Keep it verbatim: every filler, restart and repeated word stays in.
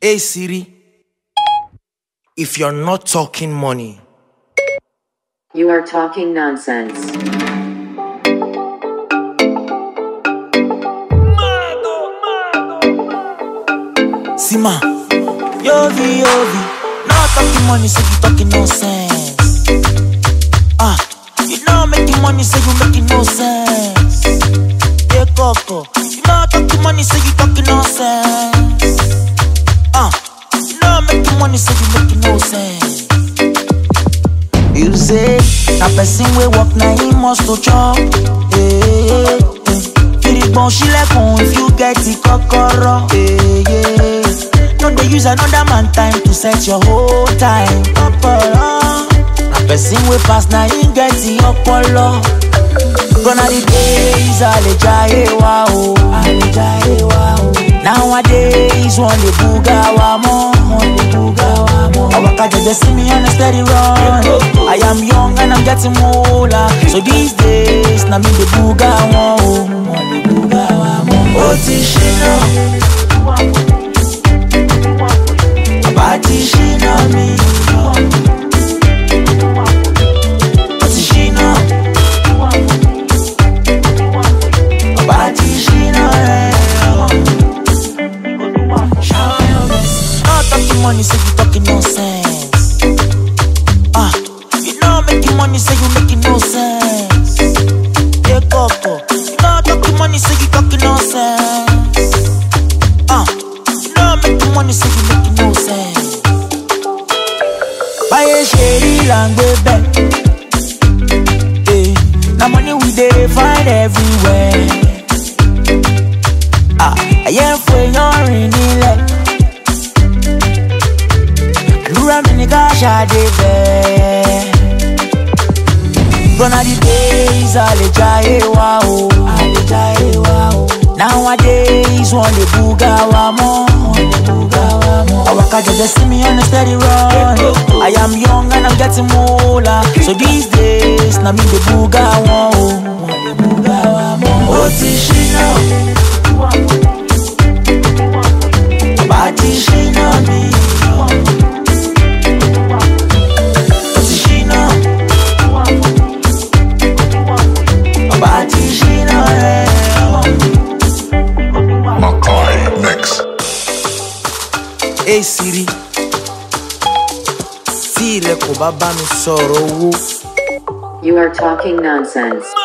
Hey Siri, if you're not talking money, you are talking nonsense. Sima, Yovi, Yovi, not talking money, so you talking nonsense. Ah, you not making money, so you making no sense. Yeah, Coco, you not talking money, so you talking nonsense. Ah, you not making money, so you making no sense. You say, a person we walk now he must to chop. Eh, eh. Bon, she like on if you get the kokoro. Eh, yeah. No, they use another man time to set your whole time. Popolo. A person we pass now he get the opolo. Gonna the days all the jaye wa o, all the jaye wa o. Nowadays one the buga wa mo, one the buga wa mo. Our kaja just see me on a steady run. I am young and I'm getting older, so these days na me the buga wa o, one the buga wa mo. Oti shina, abati shina mi. Money, so you talking nonsense. Ah, you not making money, so you making no sense. Yeah, Coco, you not talking money, so you talking nonsense. Ah, you not making money, so you making no sense. Buy a shady language back. Eh, now money we dey find everywhere. Ah, I am for your renewal. Gonna the days all the jaye wa o, all the jaye wa o. Nowadays one the buga wa mo, one the buga wa mo. Our kaja just see me on a steady run. I am young and I'm getting older, so these days na me the buga wa o, one the buga wa mo. Oti shina, abati shina mi. Hey Siri, Siri ko baba mi sọ̀rọ̀ owó. You are talking nonsense.